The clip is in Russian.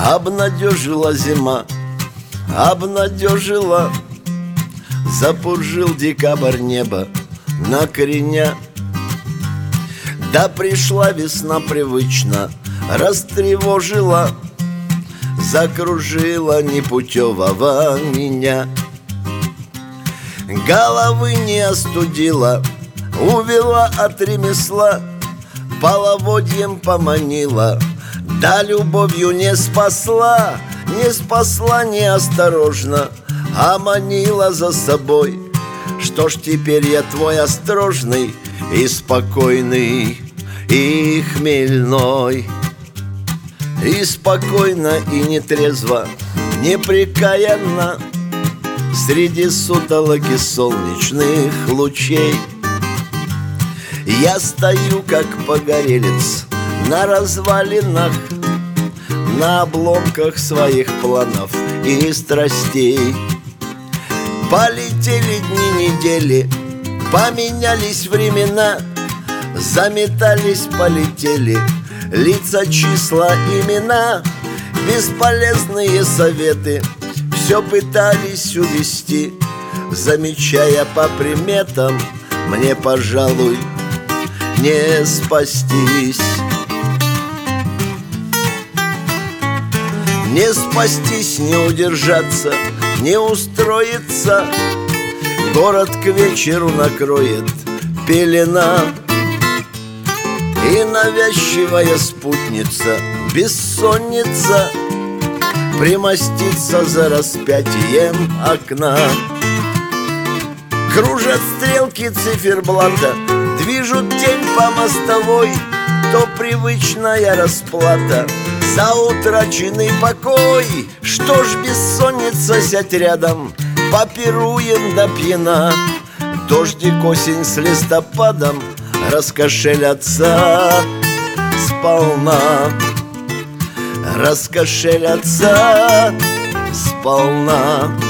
Обнадежила зима, обнадежила. Запуржил декабрь небо на кореня. Да пришла весна привычно, растревожила, закружила непутевого меня. Головы не остудила, увела от ремесла, половодьем поманила, да любовью не спасла. Не спасла неосторожно, а манила за собой. Что ж теперь я твой осторожный и спокойный, и хмельной. И спокойно, и нетрезво, непрекаянно среди сутолоки солнечных лучей я стою, как погорелец, на развалинах, на обломках своих планов и страстей. Полетели дни, недели, поменялись времена, заметались, полетели лица, числа, имена. Бесполезные советы все пытались увести, замечая по приметам, мне, пожалуй, не спастись. Не спастись, не удержаться, не устроиться. Город к вечеру накроет пелена, и навязчивая спутница, бессонница, примостится за распятием окна. Кружат стрелки циферблата, движут тень по мостовой, то привычная расплата за утраченный покой. Что ж, бессонница, сядь рядом, попируем до пьяна. Дождик, осень с листопадом раскошелятся сполна, раскошелятся сполна.